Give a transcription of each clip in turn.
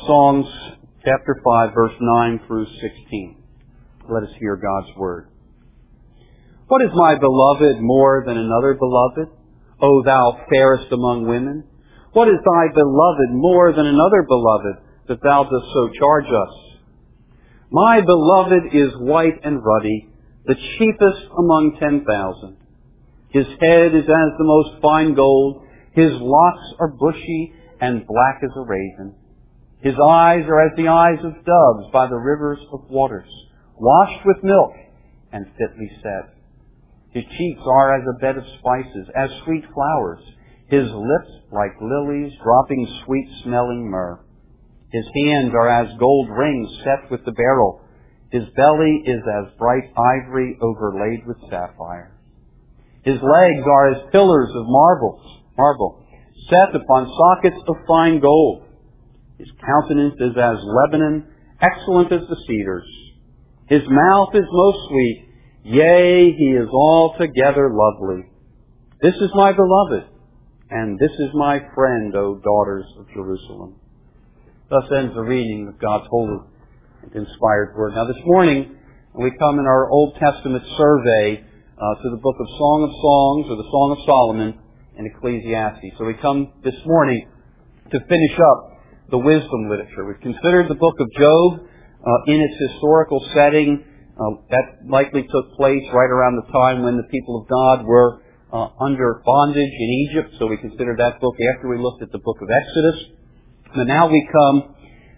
Songs chapter 5, verse 9 through 16. Let us hear God's Word. What is my beloved more than another beloved? O thou fairest among women? What is thy beloved more than another beloved, that thou dost so charge us? My beloved is white and ruddy, the chiefest among 10,000. His head is as the most fine gold, his locks are bushy and black as a raven. His eyes are as the eyes of doves by the rivers of waters, washed with milk and fitly set. His cheeks are as a bed of spices, as sweet flowers. His lips like lilies, dropping sweet-smelling myrrh. His hands are as gold rings set with the beryl. His belly is as bright ivory overlaid with sapphire. His legs are as pillars of marble, set upon sockets of fine gold. His countenance is as Lebanon, excellent as the cedars. His mouth is most sweet, yea, he is altogether lovely. This is my beloved, and this is my friend, O daughters of Jerusalem. Thus ends the reading of God's holy and inspired Word. Now this morning, we come in our Old Testament survey to the book of Song of Songs, or the Song of Solomon, and Ecclesiastes. So we come this morning to finish up the wisdom literature. We've considered the book of Job in its historical setting. That likely took place right around the time when the people of God were under bondage in Egypt. So we considered that book after we looked at the book of Exodus. And now we come,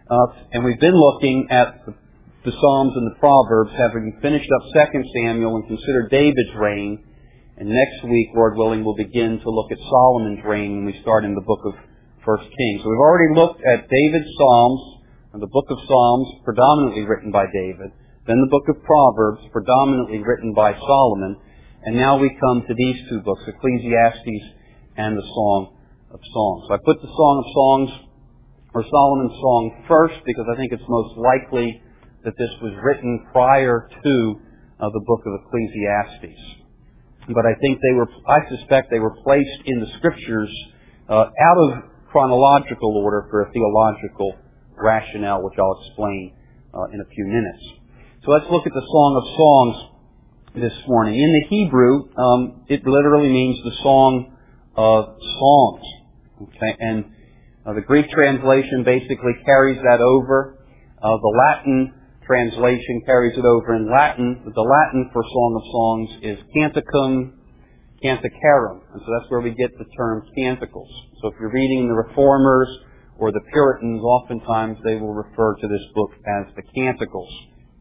and we've been looking at the Psalms and the Proverbs, having finished up 2 Samuel and considered David's reign. And next week, Lord willing, we'll begin to look at Solomon's reign when we start in the book of 1 Kings. So we've already looked at David's Psalms, and the book of Psalms, predominantly written by David, then the book of Proverbs, predominantly written by Solomon, and now we come to these two books, Ecclesiastes and the Song of Songs. So I put the Song of Songs, or Solomon's Song, first because I think it's most likely that this was written prior to the book of Ecclesiastes. But I suspect they were placed in the Scriptures out of chronological order for a theological rationale, which I'll explain in a few minutes. So let's look at the Song of Songs this morning. In the Hebrew, it literally means the Song of Songs. Okay, and the Greek translation basically carries that over. The Latin translation carries it over in Latin. The Latin for Song of Songs is canticum, canticarum. And so that's where we get the term canticles. So if you're reading the Reformers or the Puritans, oftentimes they will refer to this book as the Canticles.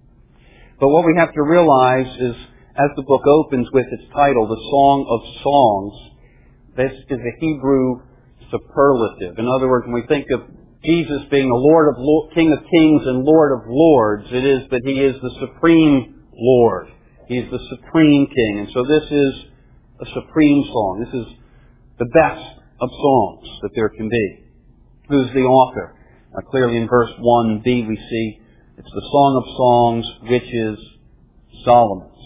But what we have to realize is, as the book opens with its title, the Song of Songs, this is a Hebrew superlative. In other words, when we think of Jesus being the King of Kings and Lord of Lords, it is that He is the supreme Lord. He is the supreme King. And so this is a supreme song. This is the best of songs that there can be. Who's the author? Clearly in verse 1b we see it's the Song of Songs, which is Solomon's.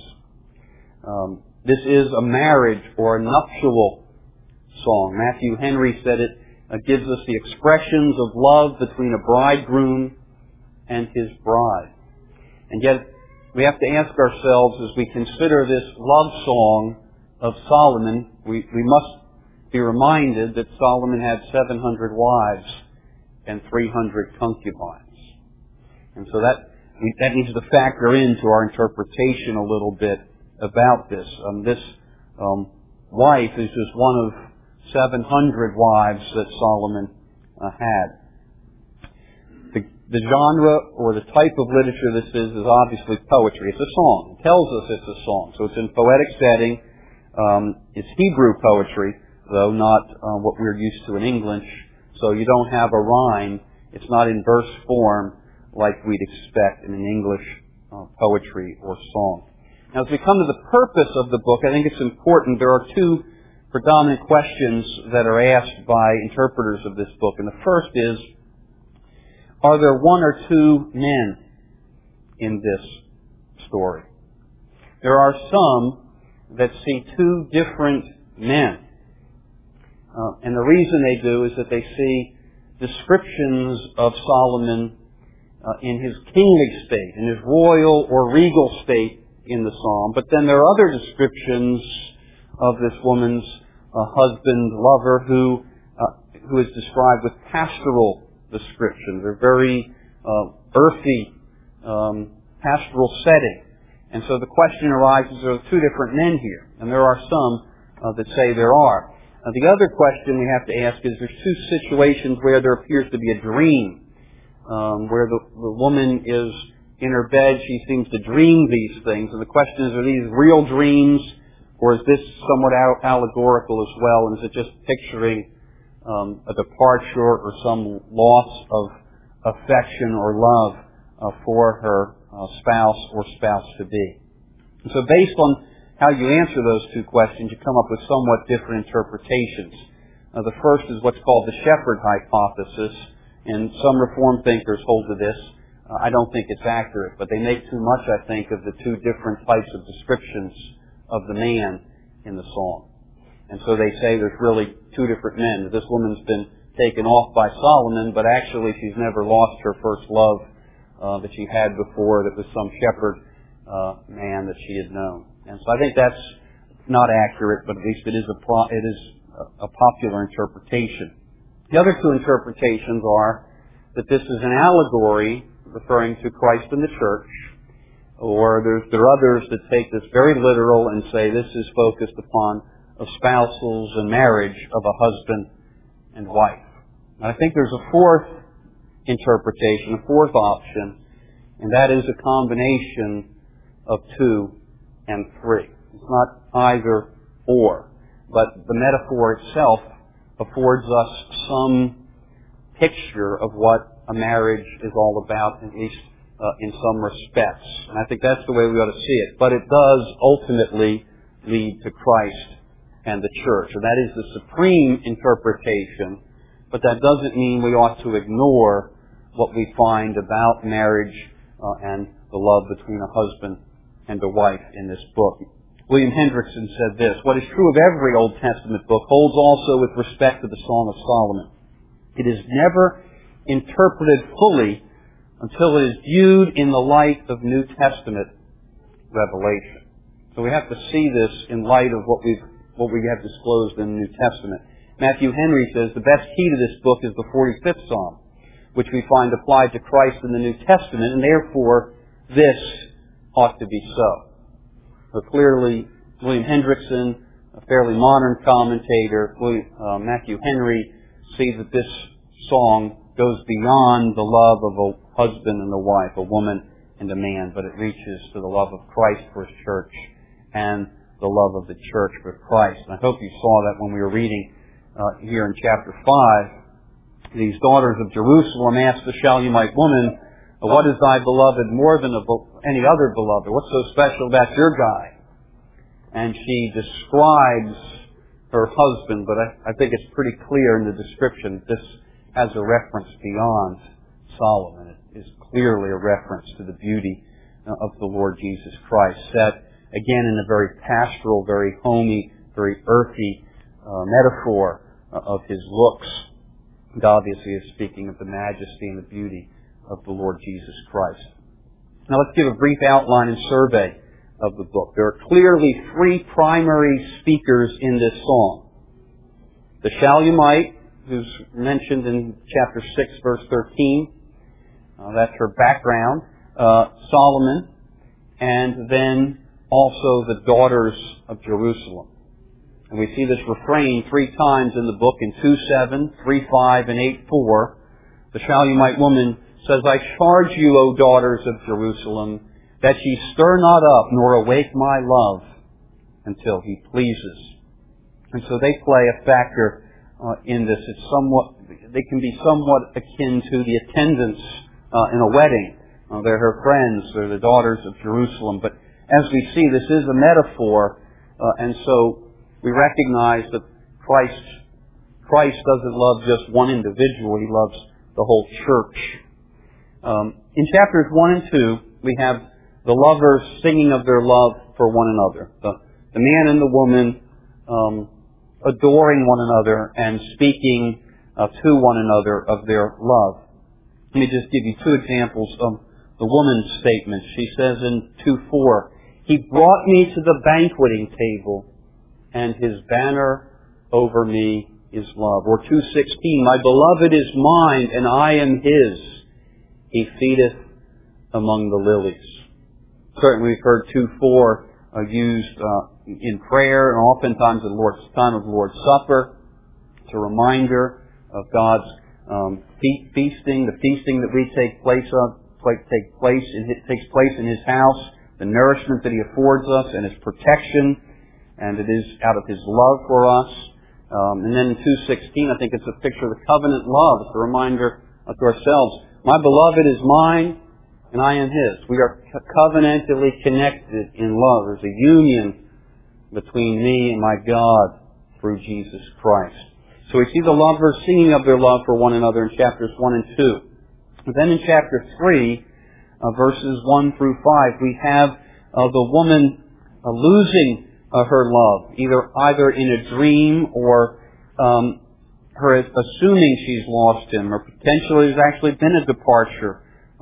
This is a marriage or a nuptial song. Matthew Henry said it gives us the expressions of love between a bridegroom and his bride. And yet we have to ask ourselves, as we consider this love song of Solomon, we must be reminded that Solomon had 700 wives and 300 concubines. And so that needs to factor into our interpretation a little bit about this. This wife is just one of 700 wives that Solomon had. The genre or the type of literature this is obviously poetry. It's a song. It tells us it's a song. So it's in poetic setting. It's Hebrew poetry, though not what we're used to in English. So you don't have a rhyme. It's not in verse form like we'd expect in an English poetry or song. Now, as we come to the purpose of the book, I think it's important. There are two predominant questions that are asked by interpreters of this book. And the first is, are there one or two men in this story? There are some that see two different men. And the reason they do is that they see descriptions of Solomon in his kingly state, in his royal or regal state in the psalm. But then there are other descriptions of this woman's husband, lover, who is described with pastoral descriptions. They're very earthy, pastoral setting. And so the question arises, are there two different men here? And there are some that say there are. The other question we have to ask is, there's two situations where there appears to be a dream, where the woman is in her bed, she seems to dream these things. And the question is, are these real dreams, or is this somewhat allegorical as well? And is it just picturing a departure or some loss of affection or love for her spouse or spouse-to-be? And so based on how you answer those two questions, you come up with somewhat different interpretations. The first is what's called the shepherd hypothesis, and some Reformed thinkers hold to this. I don't think it's accurate, but they make too much, I think, of the two different types of descriptions of the man in the psalm. And so they say there's really two different men. This woman's been taken off by Solomon, but actually she's never lost her first love that she had before, that was some shepherd man that she had known. And so I think that's not accurate, but at least it is a popular interpretation. The other two interpretations are that this is an allegory referring to Christ and the church, or there are others that take this very literal and say this is focused upon a spousals and marriage of a husband and wife. And I think there's a fourth interpretation, a fourth option, and that is a combination of 2 and 3. It's not either or, but the metaphor itself affords us some picture of what a marriage is all about, at least in some respects. And I think that's the way we ought to see it. But it does ultimately lead to Christ and the church. And that is the supreme interpretation, but that doesn't mean we ought to ignore what we find about marriage and the love between a husband and a wife in this book. William Hendrickson said this: "What is true of every Old Testament book holds also with respect to the Song of Solomon. It is never interpreted fully until it is viewed in the light of New Testament revelation." So we have to see this in light of what we have disclosed in the New Testament. Matthew Henry says the best key to this book is the 45th Psalm, which we find applied to Christ in the New Testament, and therefore this ought to be so. But clearly, William Hendrickson, a fairly modern commentator, Matthew Henry, sees that this song goes beyond the love of a husband and a wife, a woman and a man, but it reaches to the love of Christ for His church and the love of the church for Christ. And I hope you saw that when we were reading here in chapter 5. These daughters of Jerusalem asked the Shulamite woman, "What is thy beloved more than any other beloved? What's so special about your guy?" And she describes her husband, but I think it's pretty clear in the description that this has a reference beyond Solomon. It is clearly a reference to the beauty of the Lord Jesus Christ, set again in a very pastoral, very homey, very earthy metaphor of His looks. And obviously is speaking of the majesty and the beauty of the Lord Jesus Christ. Now let's give a brief outline and survey of the book. There are clearly 3 primary speakers in this song. The Shulamite, who's mentioned in chapter 6, verse 13. That's her background. Solomon, and then also the daughters of Jerusalem. And we see this refrain 3 times in the book, in 2:7, 3:5, and 8:4. The Shulamite woman says, "I charge you, O daughters of Jerusalem, that ye stir not up, nor awake my love, until He pleases." And so they play a factor in this. They can be somewhat akin to the attendants in a wedding. They're her friends, they're the daughters of Jerusalem. But as we see, this is a metaphor, and so we recognize that Christ doesn't love just one individual, He loves the whole church. In chapters 1 and 2, we have the lovers singing of their love for one another. The man and the woman adoring one another and speaking to one another of their love. Let me just give you two examples of the woman's statement. She says in 2:4, "He brought me to the banqueting table, and his banner over me is love." Or 2:16, "My beloved is mine, and I am his. He feedeth among the lilies." Certainly we've heard 2:4 used in prayer and oftentimes at the time of the Lord's Supper. It's a reminder of God's feasting, the feasting that we takes place in His house, the nourishment that He affords us and His protection, and it is out of His love for us. And then in 2:16, I think it's a picture of the covenant love. It's a reminder to ourselves, "My beloved is mine, and I am his." We are covenantally connected in love. There's a union between me and my God through Jesus Christ. So we see the lovers singing of their love for one another in chapters 1 and 2. And then in chapter 3, verses 1 through 5, we have the woman losing her love, either in a dream or her assuming she's lost him, or potentially there's actually been a departure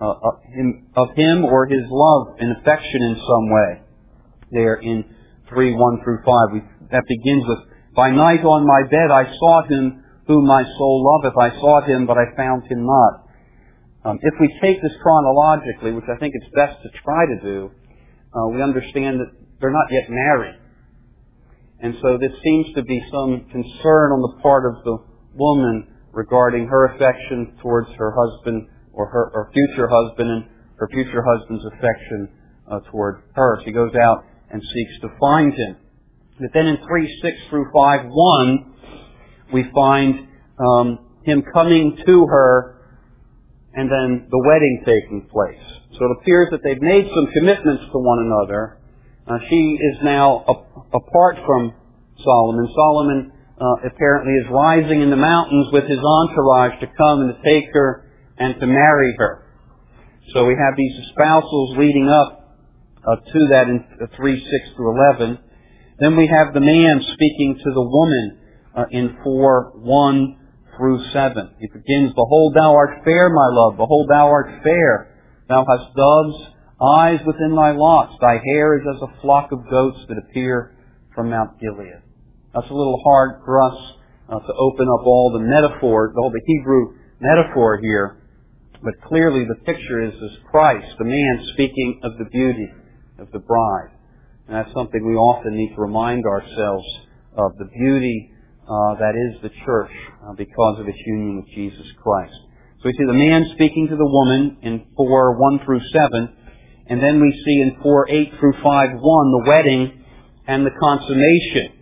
of him or his love and affection in some way. There in 3:1 through 5, that begins with, "By night on my bed I sought him whom my soul loveth. I sought him, but I found him not." If we take this chronologically, which I think it's best to try to do, we understand that they're not yet married. And so this seems to be some concern on the part of the woman regarding her affection towards her husband or her future husband, and her future husband's affection toward her. She goes out and seeks to find him. But then in 3:6 through 5:1, we find him coming to her and then the wedding taking place. So it appears that they've made some commitments to one another. She is now apart from Solomon. Solomon apparently is rising in the mountains with his entourage to come and to take her and to marry her. So we have these espousals leading up to that in 3:6 through 11. Then we have the man speaking to the woman in 4:1 through 7. It begins, "Behold, thou art fair, my love. Behold, thou art fair. Thou hast dove's eyes within thy locks. Thy hair is as a flock of goats that appear from Mount Gilead." That's a little hard for us to open up all the metaphor, all the Hebrew metaphor here. But clearly the picture is Christ, the man, speaking of the beauty of the bride. And that's something we often need to remind ourselves of, the beauty that is the church because of its union with Jesus Christ. So we see the man speaking to the woman in 4:1 through 7, and then we see in 4:8 through 5:1 the wedding and the consummation.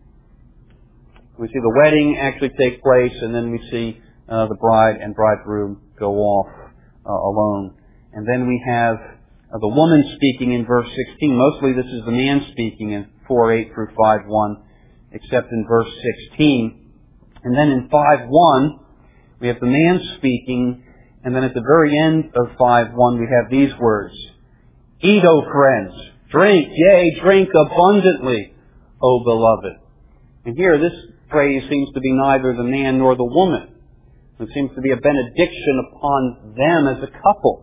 We see the wedding actually take place, and then we see the bride and bridegroom go off alone. And then we have the woman speaking in verse 16. Mostly this is the man speaking in 4:8 through 5:1, except in verse 16. And then in 5:1, we have the man speaking, and then at the very end of 5:1, we have these words, "Eat, O friends, drink, yea, drink abundantly, O beloved." And here, this phrase seems to be neither the man nor the woman. It seems to be a benediction upon them as a couple.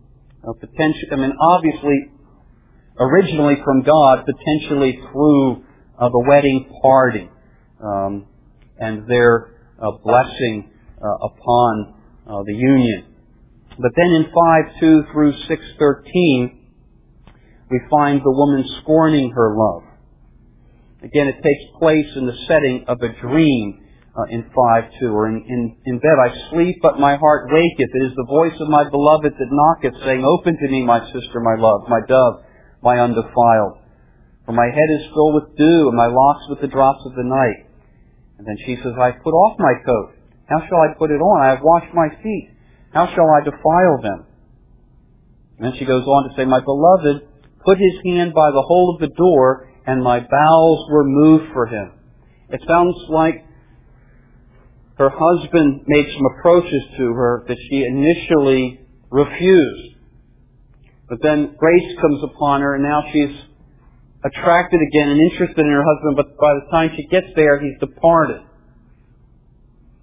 Obviously, originally from God, potentially through the wedding party, and their blessing upon the union. But then in 5:2 through 6:13, we find the woman scorning her love. Again, it takes place in the setting of a dream in 5:2, or in bed, "I sleep, but my heart waketh. It is the voice of my beloved that knocketh, saying, Open to me, my sister, my love, my dove, my undefiled. For my head is filled with dew, and my locks with the drops of the night." And then she says, "I put off my coat. How shall I put it on? I have washed my feet. How shall I defile them?" And then she goes on to say, "My beloved put his hand by the hole of the door, and my bowels were moved for him." It sounds like her husband made some approaches to her that she initially refused. But then grace comes upon her, and now she's attracted again and interested in her husband, but by the time she gets there, he's departed.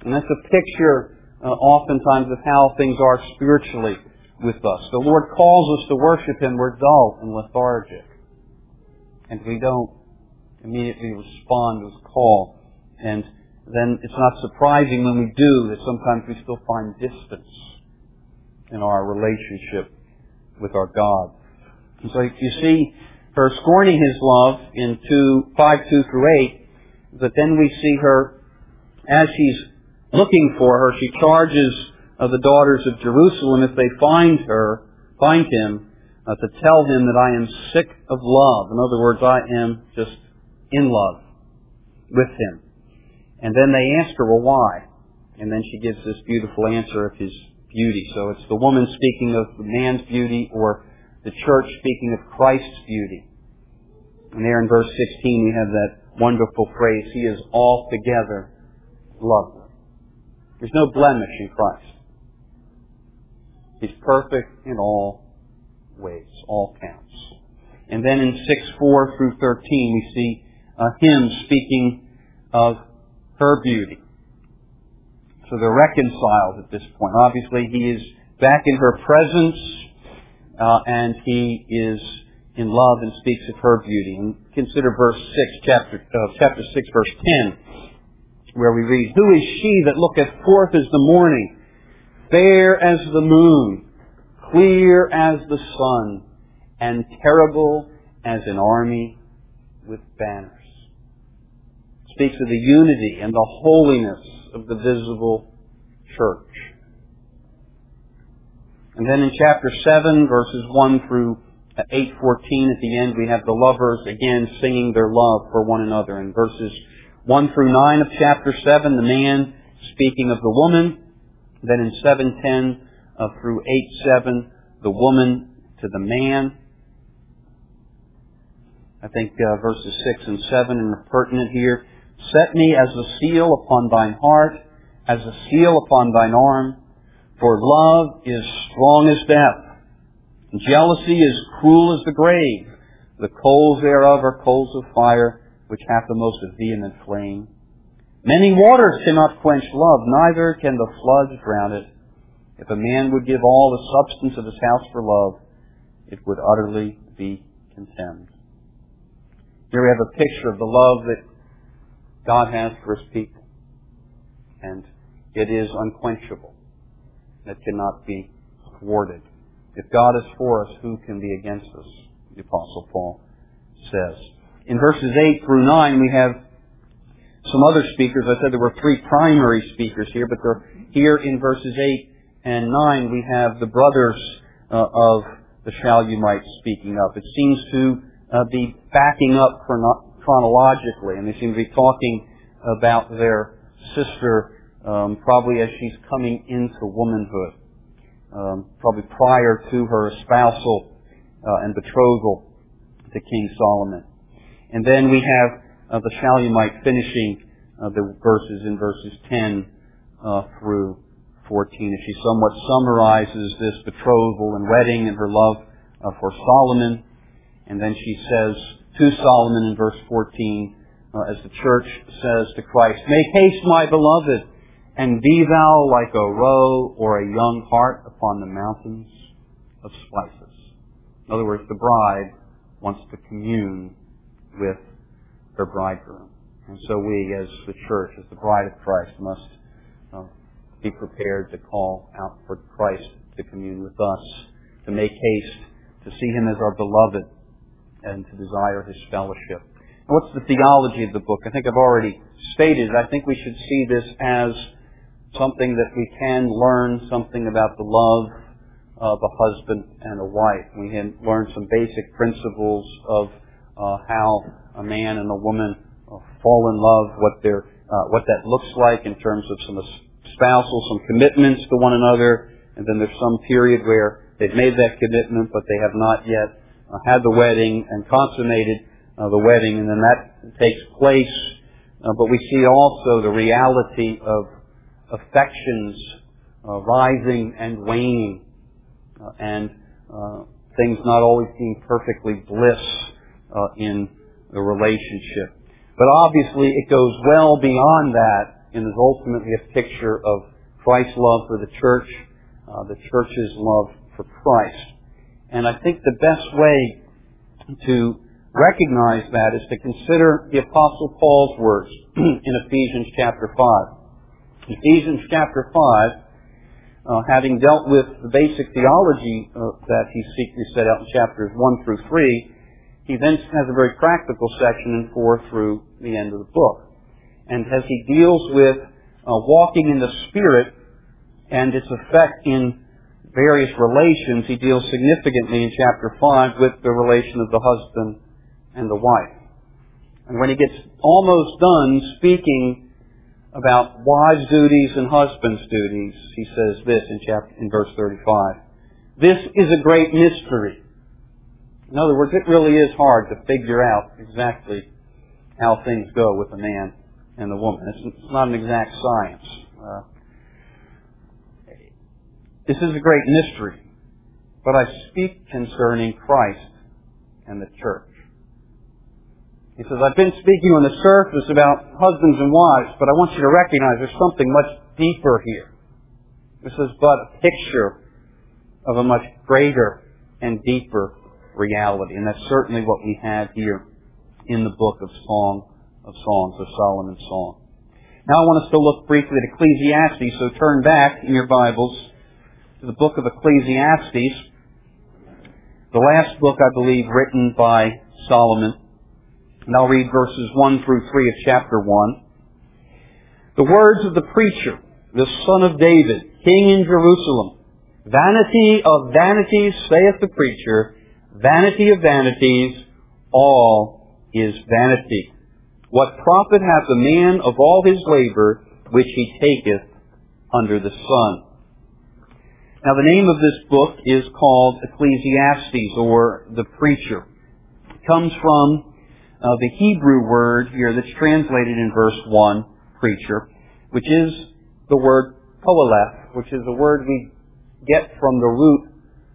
And that's a picture oftentimes of how things are spiritually with us. The Lord calls us to worship Him. We're dull and lethargic. And we don't immediately respond to His call. And then it's not surprising when we do that sometimes we still find distance in our relationship with our God. And so you see her scorning His love in 5:2-8, but then we see her, as she's looking for her, she charges the daughters of Jerusalem, if they find him, to tell him that I am sick of love. In other words, I am just in love with him. And then they ask her, well, why? And then she gives this beautiful answer of his beauty. So it's the woman speaking of the man's beauty, or the church speaking of Christ's beauty. And there in verse 16 we have that wonderful phrase, He is altogether lovely. There's no blemish in Christ. He's perfect in all ways, all counts. And then in 6:4-13 we see him speaking of her beauty. So they're reconciled at this point. Obviously he is back in her presence, and he is in love and speaks of her beauty. And consider verse 6, chapter 6, verse 10, where we read, Who is she that looketh forth as the morning, fair as the moon, clear as the sun, and terrible as an army with banners? Speaks of the unity and the holiness of the visible church. And then in chapter 7, verses 1-8:14, at the end, we have the lovers again singing their love for one another. In verses 1-9 of chapter 7, the man speaking of the woman. Then in 7:10-8:7, the woman to the man. I think verses 6 and 7 are pertinent here. Set me as a seal upon thine heart, as a seal upon thine arm, for love is strong as death. Jealousy is cruel as the grave. The coals thereof are coals of fire, which hath the most vehement flame. Many waters cannot quench love, neither can the floods drown it. If a man would give all the substance of his house for love, it would utterly be contemned. Here we have a picture of the love that God has for His people. And it is unquenchable. It cannot be thwarted. If God is for us, who can be against us? The Apostle Paul says. In verses 8-9, we have some other speakers. I said there were three primary speakers here, but here in verses 8 and 9, we have the brothers of the Shalumites speaking up. It seems to be backing up chronologically, and they seem to be talking about their sister probably as she's coming into womanhood. Probably prior to her espousal and betrothal to King Solomon. And then we have the Shalomite finishing the verses in verses 10-14 as she somewhat summarizes this betrothal and wedding and her love for Solomon. And then she says to Solomon in verse 14, as the church says to Christ, Make haste, my beloved, and be thou like a roe or a young hart upon the mountains of spices. In other words, the bride wants to commune with her bridegroom. And so we, as the church, as the bride of Christ, must be prepared to call out for Christ to commune with us, to make haste, to see Him as our beloved, and to desire His fellowship. And what's the theology of the book? I think I've already stated. I think we should see this as something that we can learn something about the love of a husband and a wife. We can learn some basic principles of how a man and a woman fall in love, what that looks like in terms of some espousal, some commitments to one another, and then there's some period where they've made that commitment, but they have not yet had the wedding and consummated the wedding, and then that takes place. But we see also the reality of affections rising and waning, and things not always being perfectly bliss in the relationship. But obviously it goes well beyond that and is ultimately a picture of Christ's love for the church's love for Christ. And I think the best way to recognize that is to consider the Apostle Paul's words in Ephesians chapter 5. Ephesians chapter 5, having dealt with the basic theology that he set out in chapters 1 through 3, he then has a very practical section in 4 through the end of the book. And as he deals with walking in the Spirit and its effect in various relations, he deals significantly in chapter 5 with the relation of the husband and the wife. And when he gets almost done speaking about wives' duties and husbands' duties, he says this in verse 35. This is a great mystery. In other words, it really is hard to figure out exactly how things go with a man and a woman. It's not an exact science. This is a great mystery, but I speak concerning Christ and the church. He says, I've been speaking on the surface about husbands and wives, but I want you to recognize there's something much deeper here. This is but a picture of a much greater and deeper reality, and that's certainly what we have here in the book of Songs, of Solomon's Song. Now I want us to look briefly at Ecclesiastes, so turn back in your Bibles to the book of Ecclesiastes, the last book, I believe, written by Solomon. And I'll read verses 1 through 3 of chapter 1. The words of the preacher, the son of David, king in Jerusalem. Vanity of vanities, saith the preacher, vanity of vanities, all is vanity. What profit hath the man of all his labor which he taketh under the sun? Now the name of this book is called Ecclesiastes, or the preacher. It comes from the Hebrew word here that's translated in verse 1, preacher, which is the word koheleth, which is a word we get from the root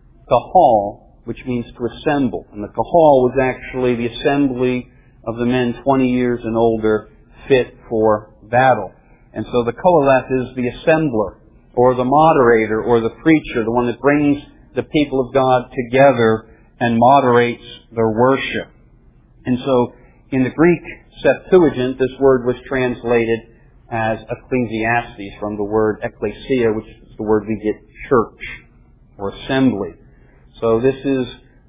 kahal, which means to assemble. And the kahal was actually the assembly of the men 20 years and older fit for battle. And so the koheleth is the assembler, or the moderator, or the preacher, the one that brings the people of God together and moderates their worship. And so, in the Greek Septuagint, this word was translated as Ecclesiastes from the word ecclesia, which is the word we get church or assembly. So this is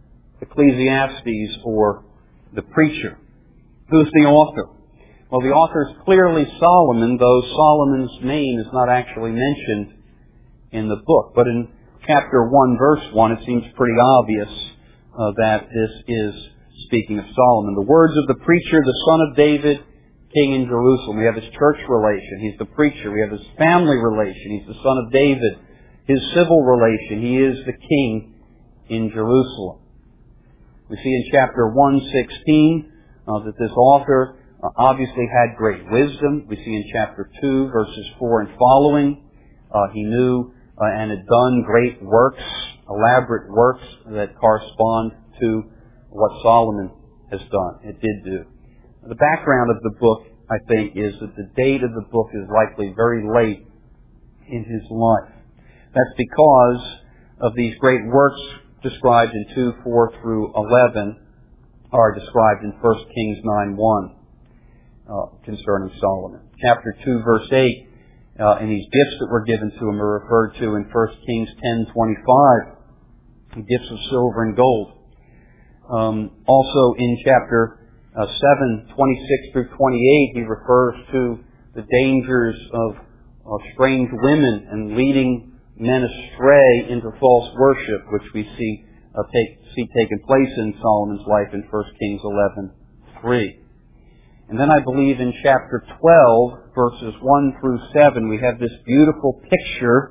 Ecclesiastes, or the preacher. Who's the author? Well, the author is clearly Solomon, though Solomon's name is not actually mentioned in the book. But in chapter 1, verse 1, it seems pretty obvious that this is speaking of Solomon. The words of the preacher, the son of David, king in Jerusalem. We have his church relation. He's the preacher. We have his family relation. He's the son of David. His civil relation. He is the king in Jerusalem. We see in chapter 1:16 that this author obviously had great wisdom. We see in chapter 2, verses 4 and following, he knew and had done great works, elaborate works that correspond to what Solomon has done. It did do. The background of the book, I think, is that the date of the book is likely very late in his life. That's because of these great works described in 2:4 through 11 are described in 1 Kings 9:1 concerning Solomon. Chapter 2, verse 8, and these gifts that were given to him are referred to in 1 Kings 10:25, gifts of silver and gold. Also in chapter 7:26 through 28, he refers to the dangers of strange women and leading men astray into false worship, which we see taken place in Solomon's life in 1 Kings 11:3. And then I believe in chapter 12, verses 1 through 7, we have this beautiful picture,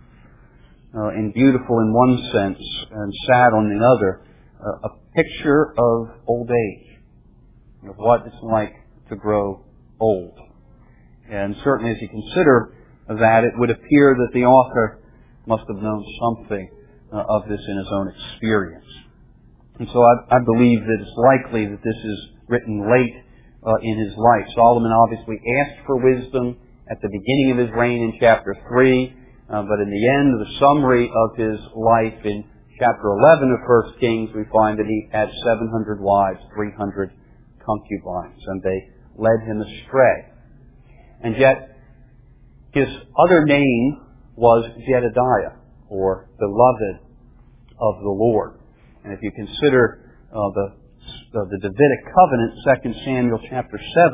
and beautiful in one sense and sad on the other, a picture of old age, of what it's like to grow old. And certainly as you consider that, it would appear that the author must have known something of this in his own experience. And so I believe that it's likely that this is written late in his life. Solomon obviously asked for wisdom at the beginning of his reign in chapter 3, but in the end, the summary of his life in chapter 11 of 1 Kings, we find that he had 700 wives, 300 concubines, and they led him astray. And yet, his other name was Jedediah, or beloved of the Lord. And if you consider the Davidic covenant, 2 Samuel chapter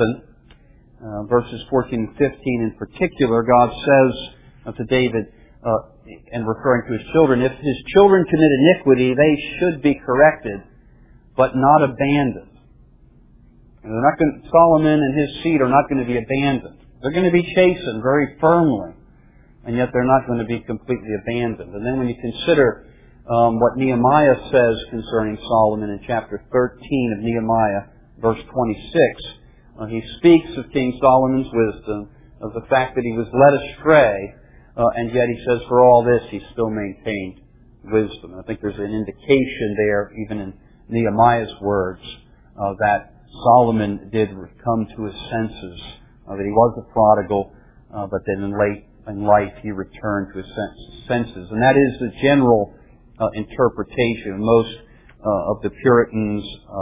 7, verses 14 and 15 in particular, God says to David, and referring to his children, if his children commit iniquity, they should be corrected, but not abandoned. And Solomon and his seed are not going to be abandoned. They're going to be chastened very firmly, and yet they're not going to be completely abandoned. And then when you consider what Nehemiah says concerning Solomon in chapter 13 of Nehemiah, verse 26, he speaks of King Solomon's wisdom, of the fact that he was led astray, and yet he says for all this he still maintained wisdom. I think there's an indication there, even in Nehemiah's words, that Solomon did come to his senses, that he was a prodigal, but then in life he returned to his senses. And that is the general interpretation of most of the Puritans,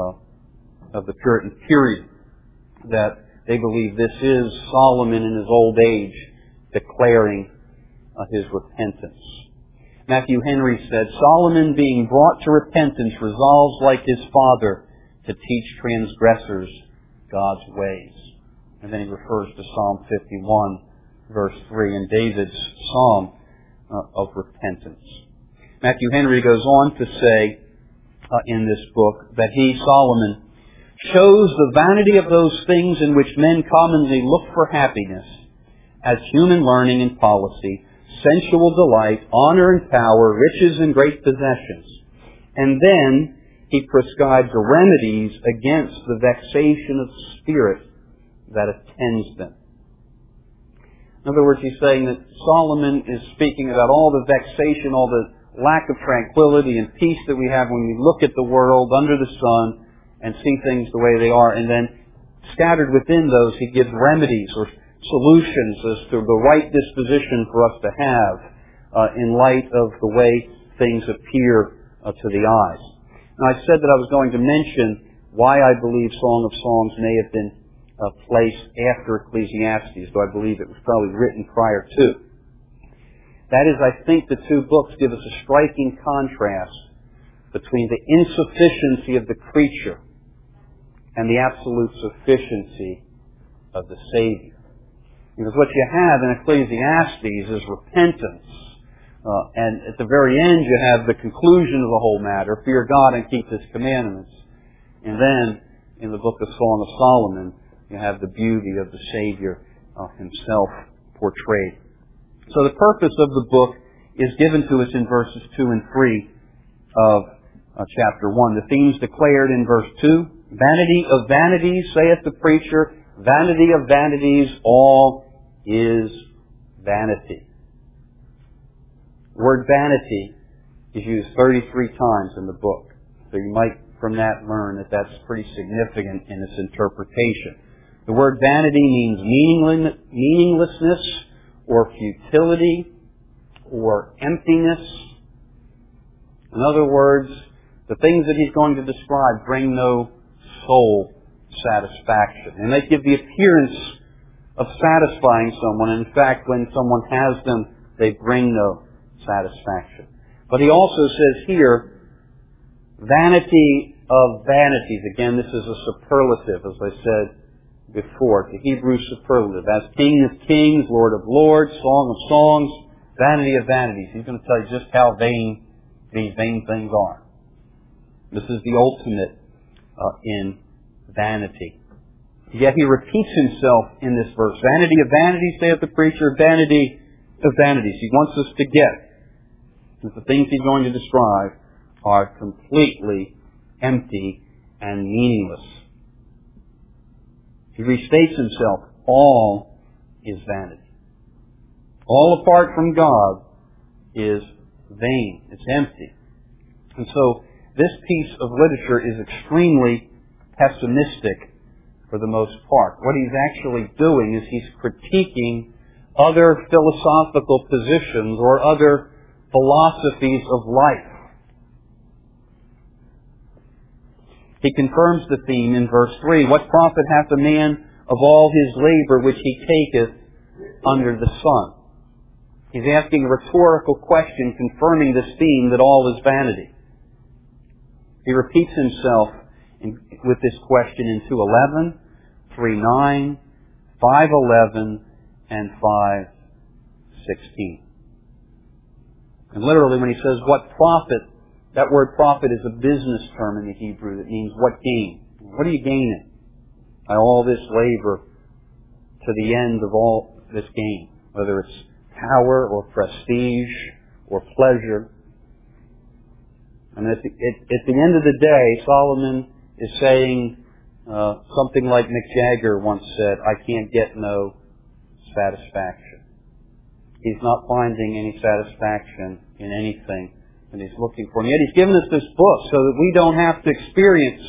of the Puritan period, that they believe this is Solomon in his old age declaring his repentance. Matthew Henry said, Solomon being brought to repentance resolves like his father to teach transgressors God's ways. And then he refers to Psalm 51, verse 3, in David's psalm of repentance. Matthew Henry goes on to say in this book that he, Solomon, shows the vanity of those things in which men commonly look for happiness, as human learning and policy, sensual delight, honor and power, riches and great possessions. And then he prescribes remedies against the vexation of spirit that attends them. In other words, he's saying that Solomon is speaking about all the vexation, all the lack of tranquility and peace that we have when we look at the world under the sun and see things the way they are. And then scattered within those, he gives remedies or solutions as to the right disposition for us to have in light of the way things appear to the eyes. Now, I said that I was going to mention why I believe Song of Songs may have been placed after Ecclesiastes, though I believe it was probably written prior to. That is, I think the two books give us a striking contrast between the insufficiency of the creature and the absolute sufficiency of the Savior. Because what you have in Ecclesiastes is repentance. And at the very end you have the conclusion of the whole matter, fear God and keep His commandments. And then, in the book of Song of Solomon, you have the beauty of the Savior Himself portrayed. So the purpose of the book is given to us in verses 2 and 3 of chapter 1. The themes declared in verse 2, vanity of vanities, saith the preacher, vanity of vanities, all is vanity. The word vanity is used 33 times in the book. So you might from that learn that that's pretty significant in its interpretation. The word vanity means meaninglessness or futility or emptiness. In other words, the things that he's going to describe bring no soul satisfaction. And they give the appearance of satisfying someone. And in fact, when someone has them, they bring no satisfaction. But he also says here, vanity of vanities. Again, this is a superlative, as I said before. The Hebrew superlative. As King of Kings, Lord of Lords, Song of Songs, vanity of vanities. He's going to tell you just how vain these vain things are. This is the ultimate in vanity. Yet he repeats himself in this verse. Vanity of vanities, saith the preacher, vanity of vanities. He wants us to get that the things he's going to describe are completely empty and meaningless. He restates himself, all is vanity. All apart from God is vain. It's empty. And so this piece of literature is extremely pessimistic for the most part. What he's actually doing is he's critiquing other philosophical positions or other philosophies of life. He confirms the theme in verse 3. What profit hath a man of all his labor which he taketh under the sun? He's asking a rhetorical question confirming this theme that all is vanity. He repeats himself with this question in 2:11, 3:9, 5:11, and 5:16. And literally when he says, what profit, that word profit is a business term in the Hebrew that means what gain. What are you gaining by all this labor to the end of all this gain? Whether it's power or prestige or pleasure. And at the end of the day, Solomon is saying something like Mick Jagger once said, I can't get no satisfaction. He's not finding any satisfaction in anything that he's looking for. And yet he's given us this book so that we don't have to experience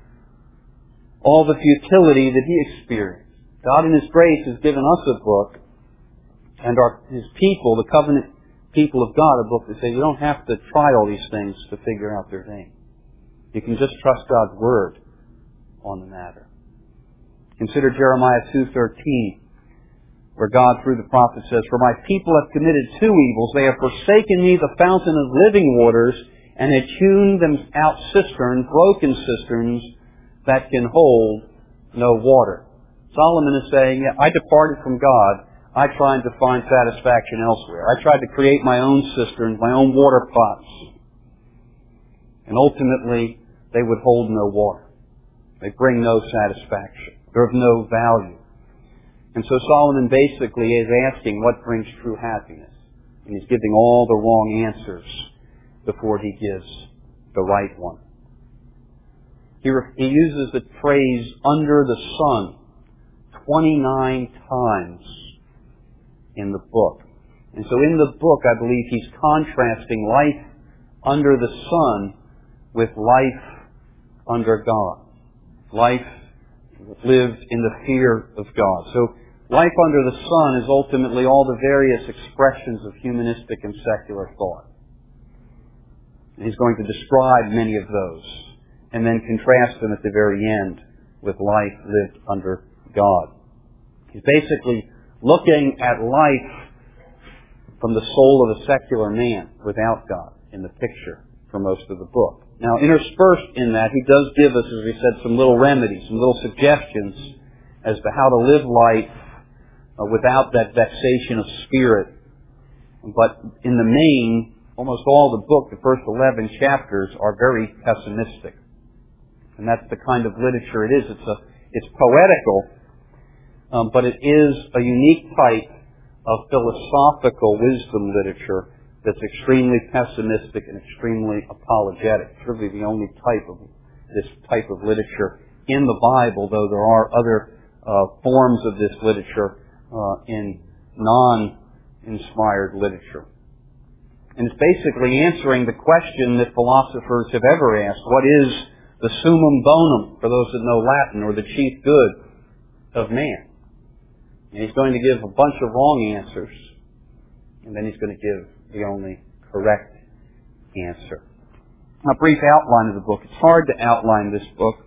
all the futility that he experienced. God in His grace has given us a book, and His people, the covenant people of God, a book that says you don't have to try all these things to figure out their name. You can just trust God's Word on the matter. Consider Jeremiah 2:13, where God through the prophet says, For my people have committed two evils. They have forsaken me, the fountain of living waters, and have hewn them out cisterns, broken cisterns, that can hold no water. Solomon is saying, I departed from God. I tried to find satisfaction elsewhere. I tried to create my own cisterns, my own water pots. And ultimately, they would hold no water. They bring no satisfaction. They're of no value. And so Solomon basically is asking what brings true happiness. And he's giving all the wrong answers before he gives the right one. He uses the phrase, under the sun, 29 times in the book. And so in the book, I believe he's contrasting life under the sun with life under God. Life lived in the fear of God. So life under the sun is ultimately all the various expressions of humanistic and secular thought. And he's going to describe many of those and then contrast them at the very end with life lived under God. He's basically looking at life from the soul of a secular man without God in the picture for most of the book. Now, interspersed in that, he does give us, as we said, some little remedies, some little suggestions as to how to live life without that vexation of spirit. But in the main, almost all the book, the first 11 chapters, are very pessimistic. And that's the kind of literature it is. It's poetical, but it is a unique type of philosophical wisdom literature that's extremely pessimistic and extremely apologetic. It's really the only type of this type of literature in the Bible, though there are other forms of this literature in non-inspired literature. And it's basically answering the question that philosophers have ever asked: what is the summum bonum, for those that know Latin, or the chief good of man? And he's going to give a bunch of wrong answers, and then he's going to give the only correct answer. A brief outline of the book. It's hard to outline this book,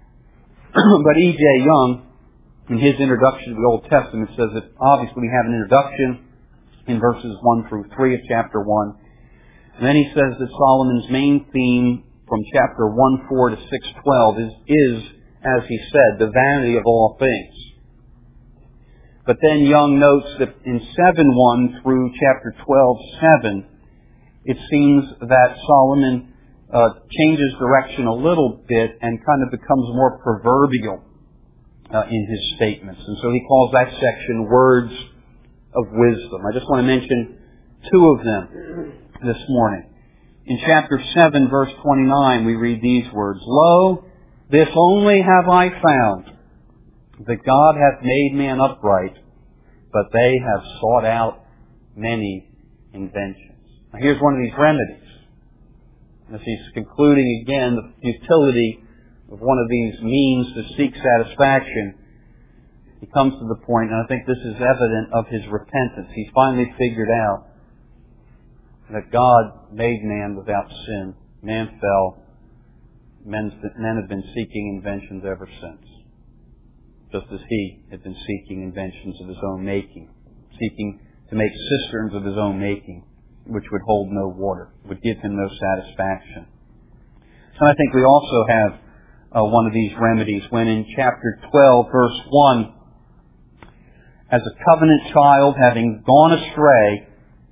but E.J. Young, in his introduction to the Old Testament, says that obviously we have an introduction in verses 1 through 3 of chapter 1. And then he says that Solomon's main theme from chapter 1:4 to 6:12 is, as he said, the vanity of all things. But then Young notes that in 7:1 through chapter 12:7, it seems that Solomon changes direction a little bit and kind of becomes more proverbial in his statements. And so he calls that section Words of Wisdom. I just want to mention two of them this morning. In chapter 7, verse 29, we read these words: Lo, this only have I found, that God hath made man upright, but they have sought out many inventions. Now here's one of these remedies. As he's concluding again the futility of one of these means to seek satisfaction, he comes to the point, and I think this is evident of his repentance. He's finally figured out that God made man without sin. Man fell. Men have been seeking inventions ever since. Just as he had been seeking inventions of his own making. Seeking to make cisterns of his own making, which would hold no water, would give him no satisfaction. And I think we also have one of these remedies when in chapter 12, verse 1, as a covenant child having gone astray,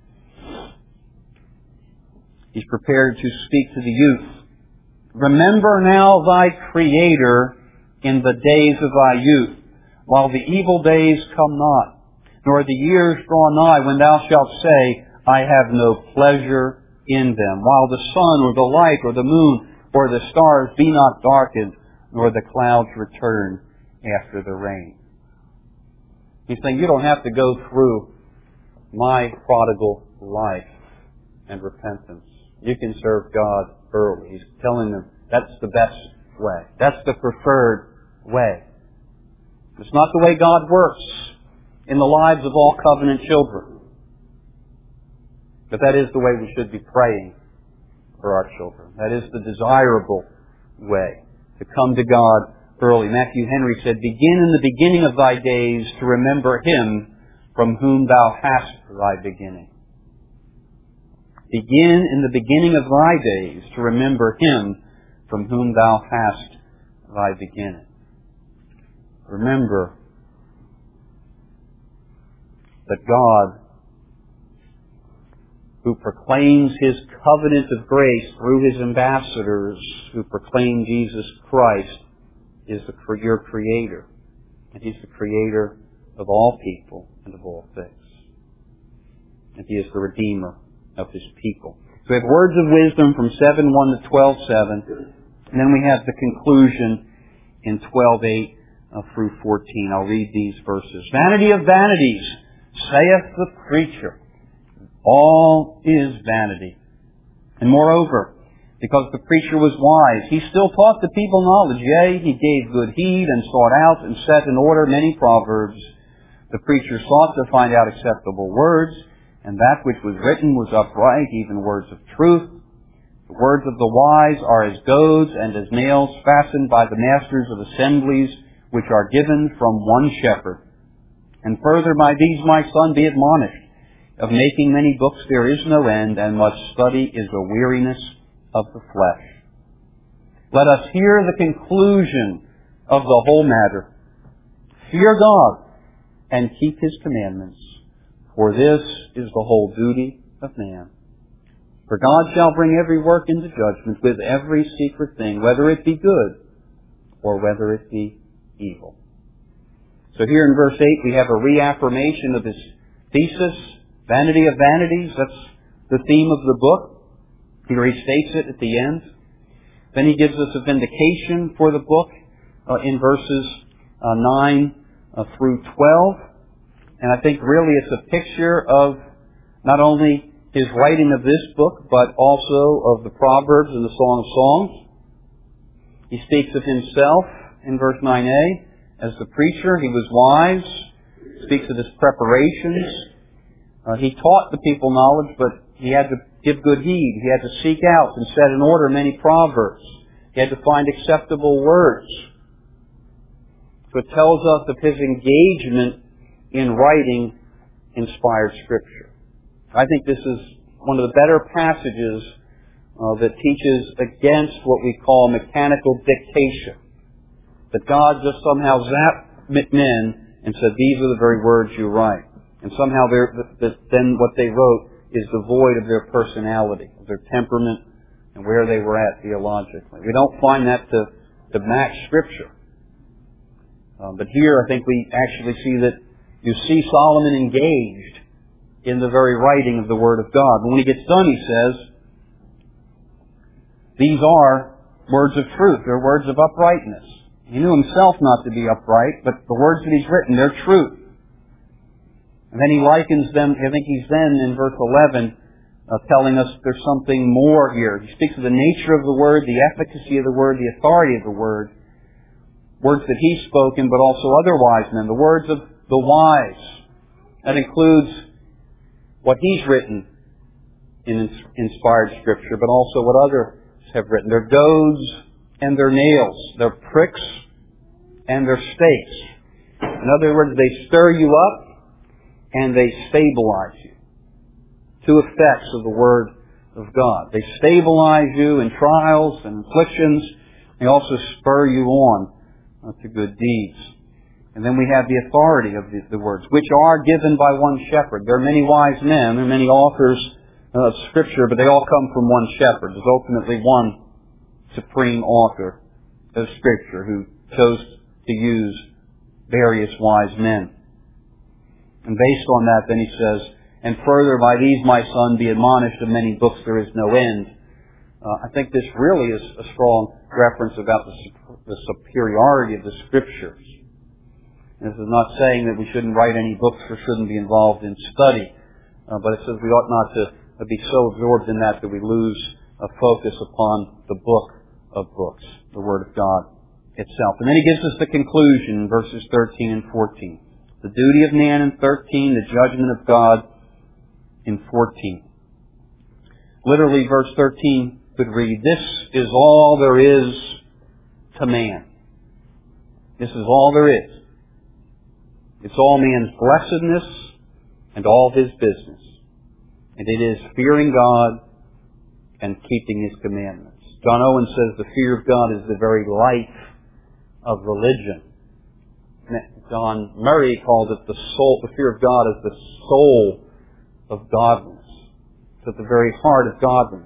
he's prepared to speak to the youth. Remember now thy Creator in the days of thy youth, while the evil days come not, nor the years draw nigh, when thou shalt say, I have no pleasure in them, while the sun or the light or the moon or the stars be not darkened, nor the clouds return after the rain. He's saying you don't have to go through my prodigal life and repentance. You can serve God early. He's telling them that's the best way. That's the preferred way. It's not the way God works in the lives of all covenant children. But that is the way we should be praying for our children. That is the desirable way, to come to God early. Matthew Henry said, begin in the beginning of thy days to remember Him from whom thou hast thy beginning. Begin in the beginning of thy days to remember Him from whom thou hast thy beginning. Remember that God, who proclaims His covenant of grace through His ambassadors who proclaim Jesus Christ, is your Creator. And He's the Creator of all people and of all things. And He is the Redeemer of His people. So we have words of wisdom from 7:1 to 12:7. And then we have the conclusion in 12:8 through 14. I'll read these verses. Vanity of vanities, saith the preacher. All is vanity. And moreover, because the preacher was wise, he still taught the people knowledge. Yea, he gave good heed and sought out and set in order many proverbs. The preacher sought to find out acceptable words, and that which was written was upright, even words of truth. The words of the wise are as goads and as nails fastened by the masters of assemblies, which are given from one shepherd. And further, by these, my son, be admonished. Of making many books there is no end, and much study is a weariness of the flesh. Let us hear the conclusion of the whole matter. Fear God and keep His commandments, for this is the whole duty of man. For God shall bring every work into judgment with every secret thing, whether it be good or whether it be evil. So here in verse 8 we have a reaffirmation of His thesis. Vanity of vanities, that's the theme of the book. He restates it at the end. Then he gives us a vindication for the book in verses 9 through 12. And I think really it's a picture of not only his writing of this book, but also of the Proverbs and the Song of Songs. He speaks of himself in verse 9a as the preacher. He was wise. He speaks of his preparations. He taught the people knowledge, but he had to give good heed. He had to seek out and set in order many proverbs. He had to find acceptable words. So it tells us of his engagement in writing inspired Scripture. I think this is one of the better passages that teaches against what we call mechanical dictation. That God just somehow zapped men and said, these are the very words you write. And somehow then what they wrote is devoid of their personality, of their temperament, and where they were at theologically. We don't find that to match Scripture. But here I think we actually see that you see Solomon engaged in the very writing of the Word of God. When he gets done, he says, these are words of truth. They're words of uprightness. He knew himself not to be upright, but the words that he's written, they're truth. And then he likens them, I think he's then in verse 11 telling us there's something more here. He speaks of the nature of the Word, the efficacy of the Word, the authority of the Word. words that He's spoken, but also other wise men, the words of the wise. That includes what He's written in inspired Scripture, but also what others have written. Their goads and their nails, their pricks and their stakes. In other words, they stir you up and they stabilize you. Two effects of the Word of God. They stabilize you in trials and afflictions. They also spur you on to good deeds. And then we have the authority of the words, which are given by one shepherd. There are many wise men, there are many authors of Scripture, but they all come from one shepherd. There's ultimately one supreme author of Scripture who chose to use various wise men. And based on that, then he says, and further, by these, my son, be admonished of many books, there is no end. I think this really is a strong reference about the superiority of the Scriptures. This is not saying that we shouldn't write any books or shouldn't be involved in study, but it says we ought not to be so absorbed in that we lose a focus upon the book of books, the Word of God itself. And then he gives us the conclusion in verses 13 and 14. The duty of man in 13, the judgment of God in 14. Literally, verse 13 could read, this is all there is to man. This is all there is. It's all man's blessedness and all his business. And it is fearing God and keeping His commandments. John Owen says the fear of God is the very life of religion. John Murray called it the fear of God is the soul of godliness. It's at the very heart of godliness.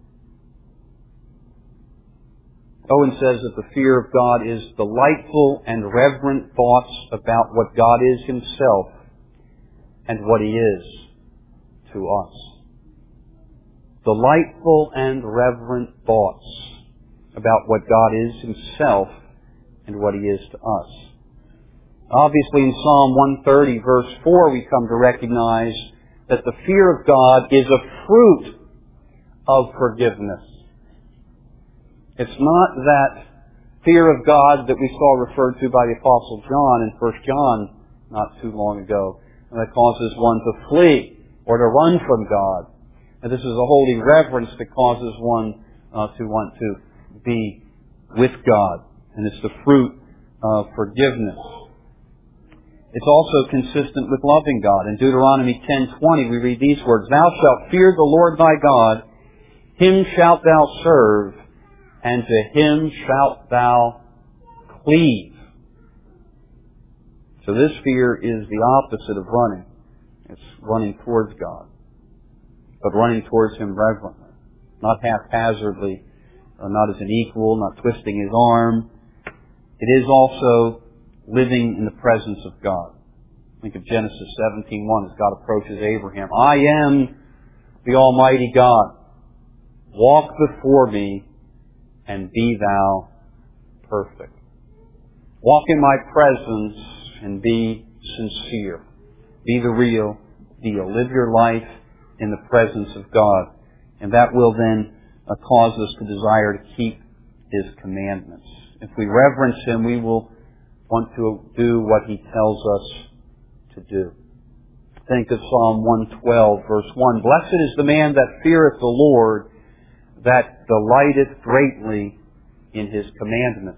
Owen says that the fear of God is delightful and reverent thoughts about what God is Himself and what He is to us. Delightful and reverent thoughts about what God is Himself and what He is to us. Obviously, in Psalm 130, verse 4, we come to recognize that the fear of God is a fruit of forgiveness. It's not that fear of God that we saw referred to by the Apostle John in 1 John not too long ago, that causes one to flee or to run from God. And this is a holy reverence that causes one to want to be with God. And it's the fruit of forgiveness. It's also consistent with loving God. In Deuteronomy 10:20 we read these words, thou shalt fear the Lord thy God, Him shalt thou serve, and to Him shalt thou cleave. So this fear is the opposite of running. It's running towards God, but running towards Him reverently, not haphazardly, not as an equal, not twisting His arm. It is also living in the presence of God. Think of Genesis 17:1 as God approaches Abraham. I am the Almighty God. Walk before me and be thou perfect. Walk in my presence and be sincere. Be the real deal. Live your life in the presence of God. And that will then cause us to desire to keep His commandments. If we reverence Him, we will want to do what He tells us to do. Think of Psalm 112, verse 1. Blessed is the man that feareth the Lord, that delighteth greatly in His commandments.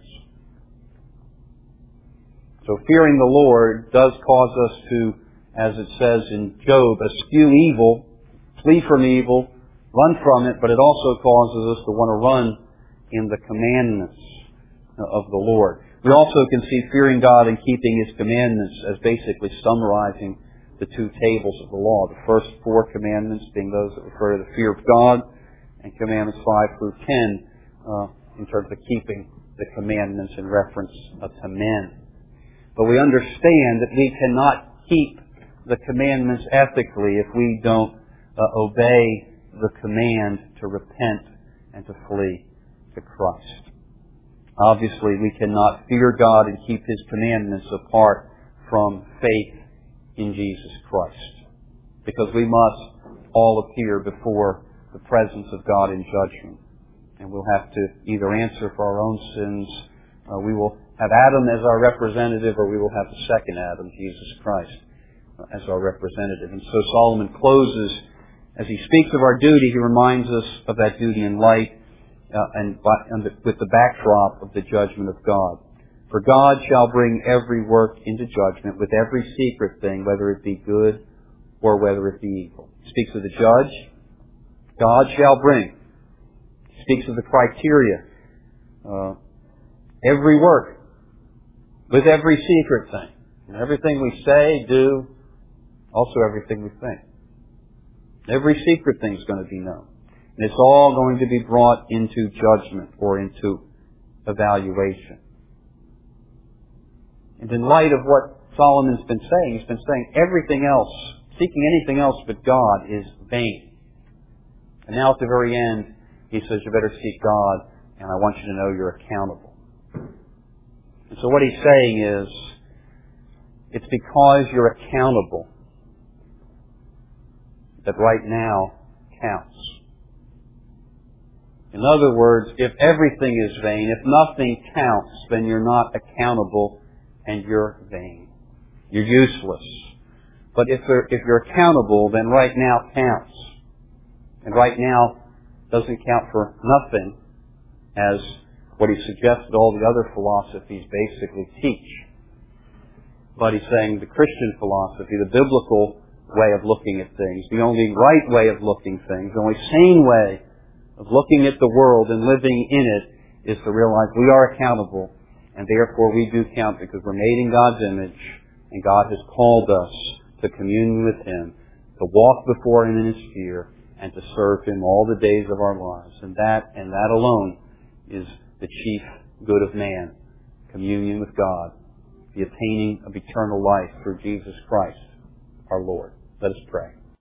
So fearing the Lord does cause us to, as it says in Job, eschew evil, flee from evil, run from it, but it also causes us to want to run in the commandments of the Lord. We also can see fearing God and keeping His commandments as basically summarizing the two tables of the law. The first 4 commandments being those that refer to the fear of God, and commandments 5 through 10 in terms of keeping the commandments in reference to men. But we understand that we cannot keep the commandments ethically if we don't obey the command to repent and to flee to Christ. Obviously, we cannot fear God and keep His commandments apart from faith in Jesus Christ, because we must all appear before the presence of God in judgment. And we'll have to either answer for our own sins, we will have Adam as our representative, or we will have the second Adam, Jesus Christ, as our representative. And so Solomon closes, as he speaks of our duty, he reminds us of that duty in light and with the backdrop of the judgment of God. For God shall bring every work into judgment with every secret thing, whether it be good or whether it be evil. He speaks of the judge. God shall bring. He speaks of the criteria. Every work with every secret thing. And everything we say, do, also everything we think. Every secret thing is going to be known. And it's all going to be brought into judgment or into evaluation. And in light of what Solomon's been saying, he's been saying everything else, seeking anything else but God is vain. And now at the very end, he says you better seek God, and I want you to know you're accountable. And so what he's saying is, it's because you're accountable that right now counts. In other words, if everything is vain, if nothing counts, then you're not accountable and you're vain. You're useless. But if you're accountable, then right now counts. And right now doesn't count for nothing, as what he suggested all the other philosophies basically teach. But he's saying the Christian philosophy, the biblical way of looking at things, the only right way of looking at things, the only sane way of looking at the world and living in it is to realize we are accountable, and therefore we do count because we're made in God's image, and God has called us to commune with Him, to walk before Him in His fear, and to serve Him all the days of our lives. And that alone is the chief good of man, communion with God, the attaining of eternal life through Jesus Christ, our Lord. Let us pray.